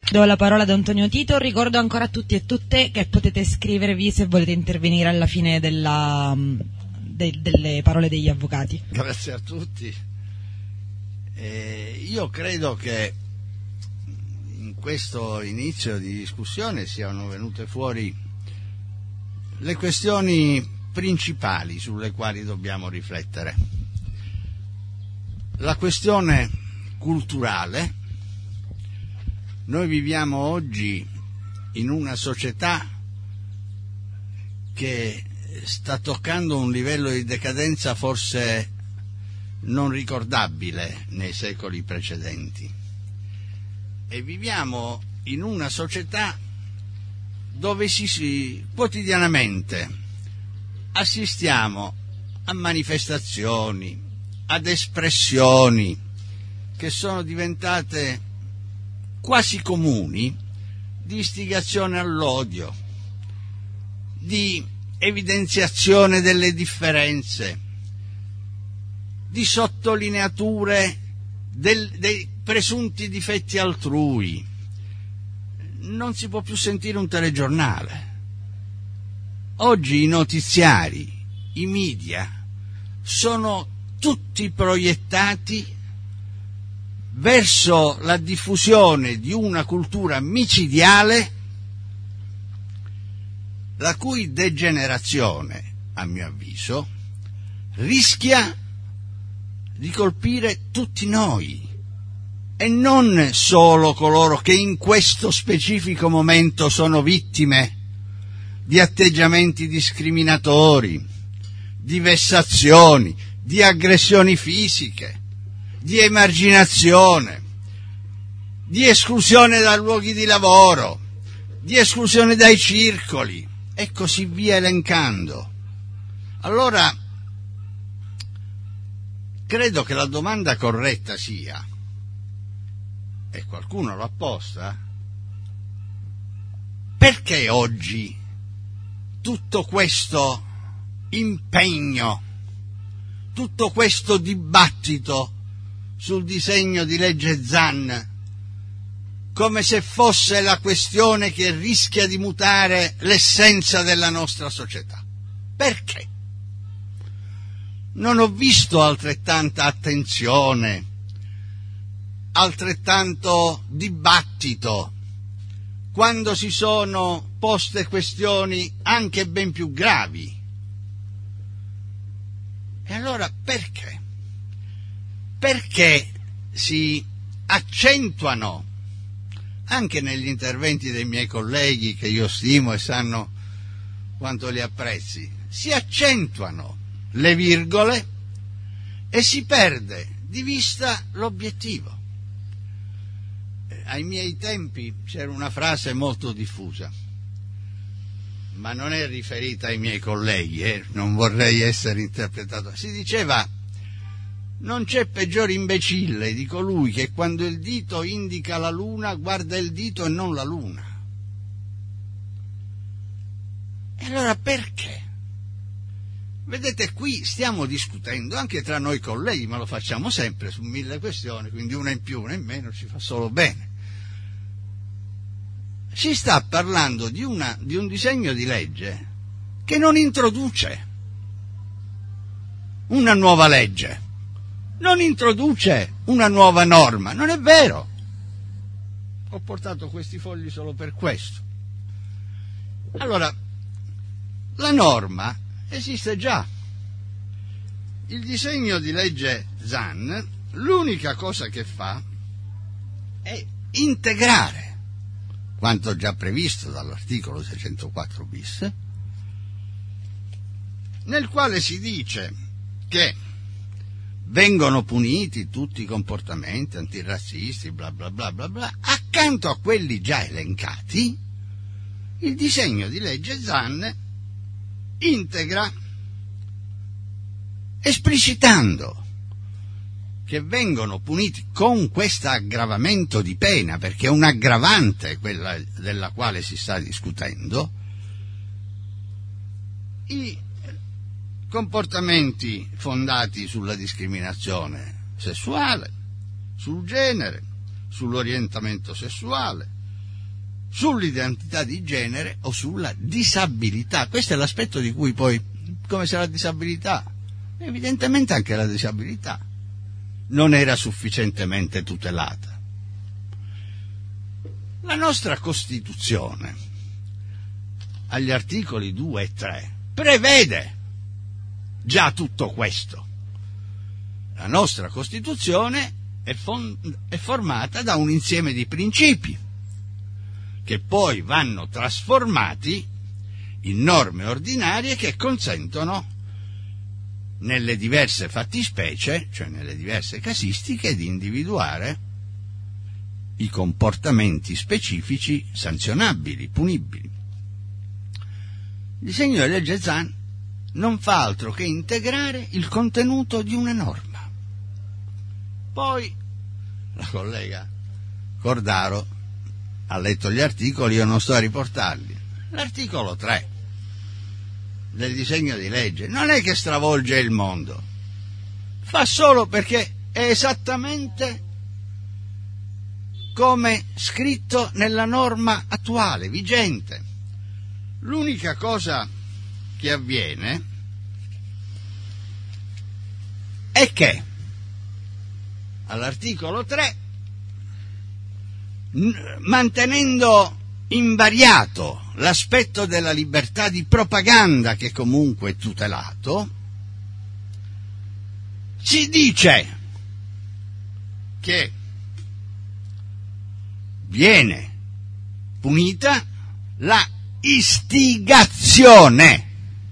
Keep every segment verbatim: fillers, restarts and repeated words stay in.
Do la parola ad Antonio Tito. Ricordo ancora a tutti e tutte che potete iscrivervi se volete intervenire alla fine della, de, delle parole degli avvocati. Grazie a tutti. Eh, io credo che in questo inizio di discussione siano venute fuori le questioni principali sulle quali dobbiamo riflettere. La questione culturale. Noi viviamo oggi in una società che sta toccando un livello di decadenza forse non ricordabile nei secoli precedenti, e viviamo in una società dove si, si quotidianamente assistiamo a manifestazioni, ad espressioni che sono diventate quasi comuni, di istigazione all'odio, di evidenziazione delle differenze, di sottolineature del, dei presunti difetti altrui. Non si può più sentire un telegiornale. Oggi i notiziari, i media, sono tutti proiettati verso la diffusione di una cultura micidiale, la cui degenerazione, a mio avviso, rischia di colpire tutti noi e non solo coloro che in questo specifico momento sono vittime di atteggiamenti discriminatori, di vessazioni, di aggressioni fisiche, di emarginazione, di esclusione dai luoghi di lavoro, di esclusione dai circoli e così via elencando. Allora, credo che la domanda corretta sia, e qualcuno lo apposta, perché oggi tutto questo impegno, tutto questo dibattito sul disegno di legge Zan, come se fosse la questione che rischia di mutare l'essenza della nostra società? Perché? Non ho visto altrettanta attenzione, altrettanto dibattito, quando si sono poste questioni anche ben più gravi. E allora perché? Perché si accentuano, anche negli interventi dei miei colleghi che io stimo e sanno quanto li apprezzi, si accentuano le virgole e si perde di vista l'obiettivo. Ai miei tempi c'era una frase molto diffusa, ma non è riferita ai miei colleghi, eh? Non vorrei essere interpretato. Si diceva: non c'è peggiore imbecille di colui che quando il dito indica la luna guarda il dito e non la luna. E allora perché? Vedete, qui stiamo discutendo anche tra noi colleghi, ma lo facciamo sempre su mille questioni, quindi una in più, una in meno ci fa solo bene. Si sta parlando di, una, di un disegno di legge che non introduce una nuova legge, non introduce una nuova norma. Non è vero. Ho portato questi fogli solo per questo. Allora, la norma esiste già. Il disegno di legge Zan, l'unica cosa che fa è integrare quanto già previsto dall'articolo seicentoquattro bis, nel quale si dice che vengono puniti tutti i comportamenti antirazzisti, bla bla bla bla bla. Accanto a quelli già elencati, il disegno di legge Zan integra, esplicitando che vengono puniti con questo aggravamento di pena, perché è un aggravante quella della quale si sta discutendo, i comportamenti fondati sulla discriminazione sessuale, sul genere, sull'orientamento sessuale, sull'identità di genere o sulla disabilità. Questo è l'aspetto di cui poi, come se la disabilità, evidentemente anche la disabilità, non era sufficientemente tutelata. La nostra Costituzione, agli articoli due e tre, prevede già tutto questo. La nostra Costituzione è, fond- è formata da un insieme di principi che poi vanno trasformati in norme ordinarie che consentono nelle diverse fattispecie, cioè nelle diverse casistiche, di individuare i comportamenti specifici sanzionabili, punibili. Il disegno di legge Zan non fa altro che integrare il contenuto di una norma. Poi la collega Cordaro ha letto gli articoli, io non sto a riportarli. L'articolo tre del disegno di legge non è che stravolge il mondo, fa solo perché è esattamente come scritto nella norma attuale, vigente. L'unica cosa che avviene è che all'articolo tre, mantenendo invariato l'aspetto della libertà di propaganda, che comunque è tutelato, si dice che viene punita la istigazione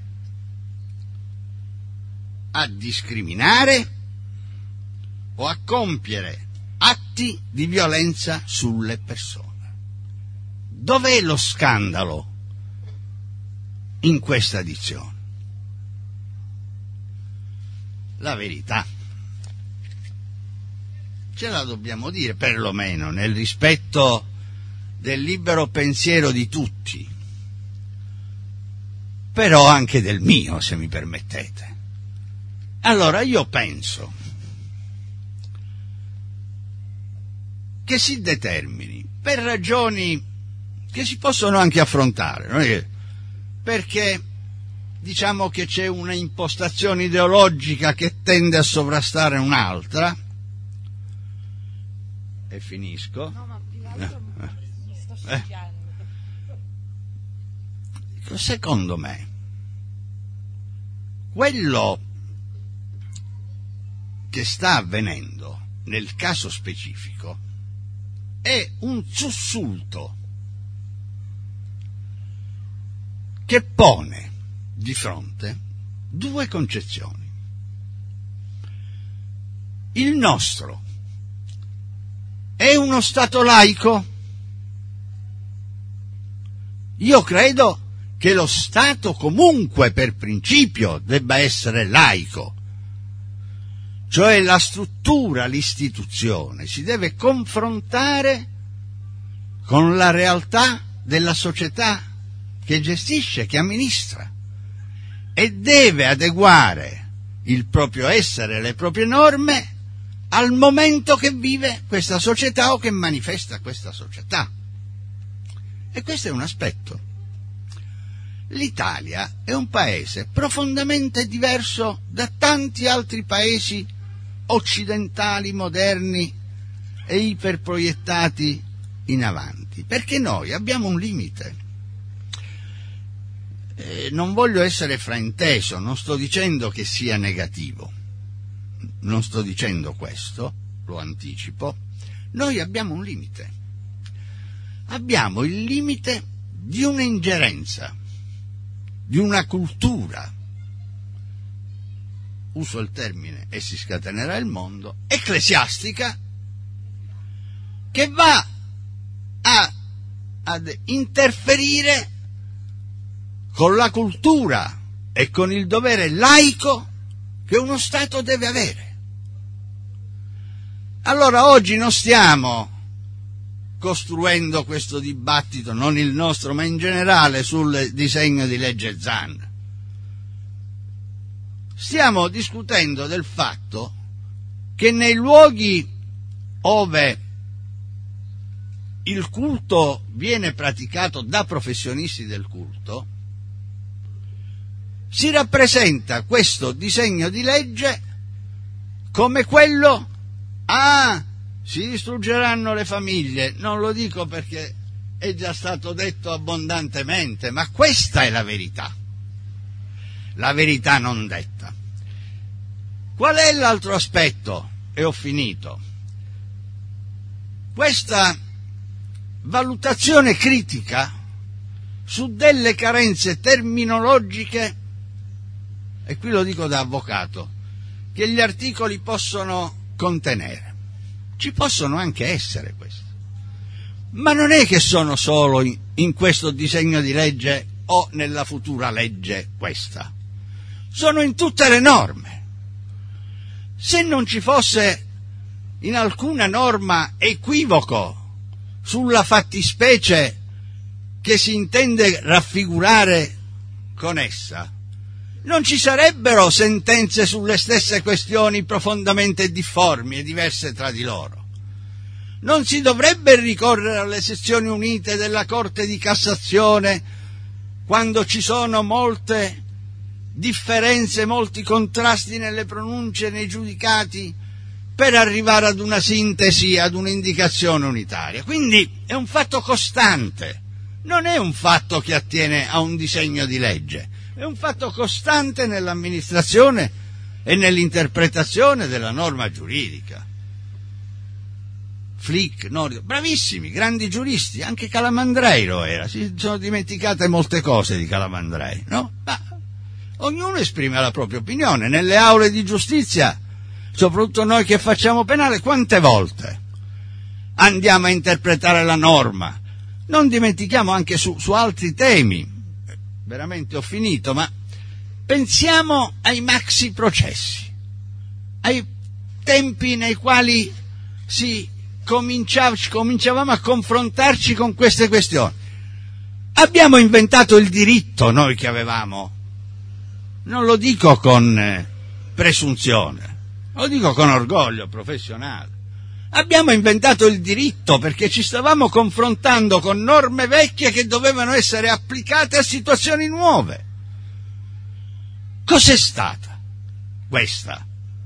a discriminare o a compiere atti di violenza sulle persone. Dov'è lo scandalo in questa dizione? La verità ce la dobbiamo dire, perlomeno nel rispetto del libero pensiero di tutti, però anche del mio, se mi permettete. Allora io penso che si determini per ragioni che si possono anche affrontare, non è che, perché diciamo che c'è una impostazione ideologica che tende a sovrastare un'altra, e finisco. No, ma più che altro mi sto scoppiando. Eh. Secondo me, quello che sta avvenendo nel caso specifico è un sussulto che pone di fronte due concezioni. Il nostro è uno Stato laico? Io credo che lo Stato comunque per principio debba essere laico, cioè la struttura, l'istituzione si deve confrontare con la realtà della società che gestisce, che amministra, e deve adeguare il proprio essere, le proprie norme al momento che vive questa società o che manifesta questa società. E questo è un aspetto. L'Italia è un paese profondamente diverso da tanti altri paesi occidentali, moderni e iperproiettati in avanti, perché noi abbiamo un limite. Eh, non voglio essere frainteso, non sto dicendo che sia negativo, non sto dicendo questo, lo anticipo. Noi abbiamo un limite, abbiamo il limite di un'ingerenza, di una cultura, uso il termine e si scatenerà il mondo, ecclesiastica, che va a, ad interferire con la cultura e con il dovere laico che uno Stato deve avere. Allora oggi non stiamo costruendo questo dibattito, non il nostro ma in generale, sul disegno di legge Zan. Stiamo discutendo del fatto che nei luoghi ove il culto viene praticato da professionisti del culto, si rappresenta questo disegno di legge come quello, ah, si distruggeranno le famiglie. Non lo dico perché è già stato detto abbondantemente, ma questa è la verità, la verità non detta. Qual è l'altro aspetto? E ho finito. Questa valutazione critica su delle carenze terminologiche, e qui lo dico da avvocato, che gli articoli possono contenere. Ci possono anche essere queste, ma non è che sono solo in, in questo disegno di legge o nella futura legge questa, sono in tutte le norme. Se non ci fosse in alcuna norma equivoco sulla fattispecie che si intende raffigurare con essa, non ci sarebbero sentenze sulle stesse questioni profondamente difformi e diverse tra di loro. Non si dovrebbe ricorrere alle sezioni unite della Corte di Cassazione quando ci sono molte differenze, molti contrasti nelle pronunce, nei giudicati, per arrivare ad una sintesi, ad un'indicazione unitaria. Quindi è un fatto costante, non è un fatto che attiene a un disegno di legge, è un fatto costante nell'amministrazione e nell'interpretazione della norma giuridica. Flick, Nordio, bravissimi, grandi giuristi, anche Calamandrei lo era, si sono dimenticate molte cose di Calamandrei, no? Ma ognuno esprime la propria opinione. Nelle aule di giustizia, soprattutto noi che facciamo penale, quante volte andiamo a interpretare la norma? Non dimentichiamo anche su, su altri temi. Veramente ho finito, ma pensiamo ai maxi processi, ai tempi nei quali si cominciava, cominciavamo a confrontarci con queste questioni. Abbiamo inventato il diritto noi che avevamo, non lo dico con eh, presunzione, lo dico con orgoglio professionale. Abbiamo inventato il diritto perché ci stavamo confrontando con norme vecchie che dovevano essere applicate a situazioni nuove. Cos'è stata questa?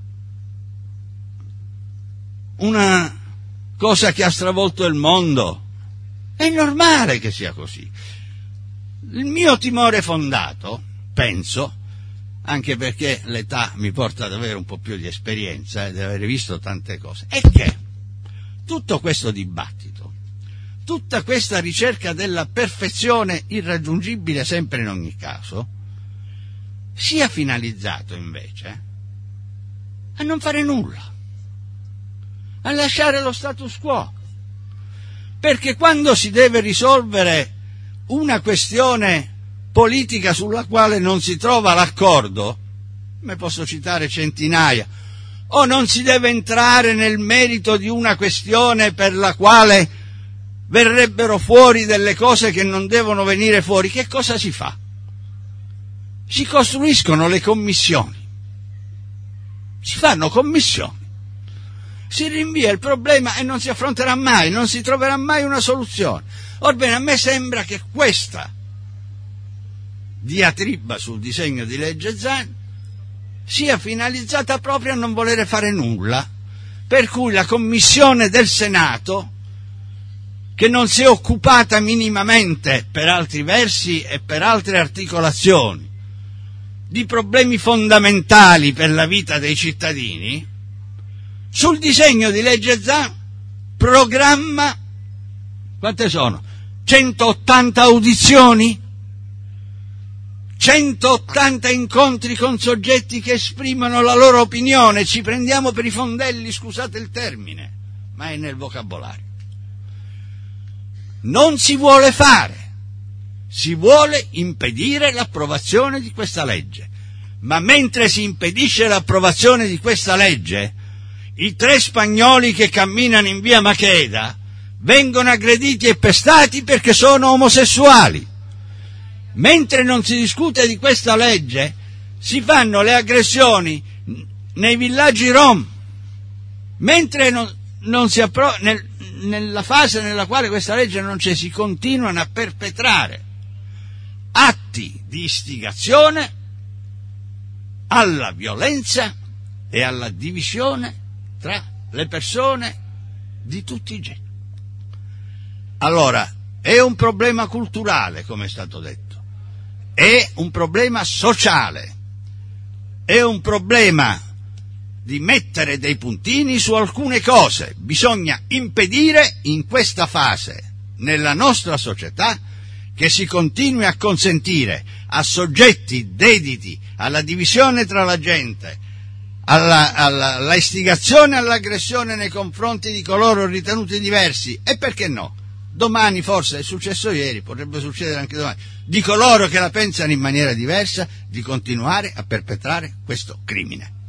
Una cosa che ha stravolto il mondo? È normale che sia così. Il mio timore fondato, penso, anche perché l'età mi porta ad avere un po' più di esperienza e di aver visto tante cose, è che tutto questo dibattito, tutta questa ricerca della perfezione irraggiungibile sempre in ogni caso, sia finalizzato invece a non fare nulla, a lasciare lo status quo, perché quando si deve risolvere una questione politica sulla quale non si trova l'accordo, ne posso citare centinaia, o non si deve entrare nel merito di una questione per la quale verrebbero fuori delle cose che non devono venire fuori, che cosa si fa? Si costruiscono le commissioni, si fanno commissioni, si rinvia il problema e non si affronterà mai, non si troverà mai una soluzione. Orbene, a me sembra che questa diatriba sul disegno di legge Zan sia finalizzata proprio a non volere fare nulla, per cui la Commissione del Senato, che non si è occupata minimamente, per altri versi e per altre articolazioni, di problemi fondamentali per la vita dei cittadini, sul disegno di legge Zan programma, quante sono? centottanta audizioni? centottanta incontri con soggetti che esprimono la loro opinione, ci prendiamo per i fondelli, scusate il termine, ma è nel vocabolario. Non si vuole fare, si vuole impedire l'approvazione di questa legge, ma mentre si impedisce l'approvazione di questa legge, i tre spagnoli che camminano in via Macheda vengono aggrediti e pestati perché sono omosessuali. Mentre non si discute di questa legge, si fanno le aggressioni nei villaggi rom. Mentre non, non si appro- nel, nella fase nella quale questa legge non c'è, si continuano a perpetrare atti di istigazione alla violenza e alla divisione tra le persone di tutti i generi. Allora, è un problema culturale, come è stato detto, è un problema sociale, è un problema di mettere dei puntini su alcune cose. Bisogna impedire in questa fase, nella nostra società, che si continui a consentire a soggetti dediti alla divisione tra la gente, alla, alla, alla istigazione all'aggressione nei confronti di coloro ritenuti diversi, e perché no, domani, forse è successo ieri, potrebbe succedere anche domani, di coloro che la pensano in maniera diversa, di continuare a perpetrare questo crimine.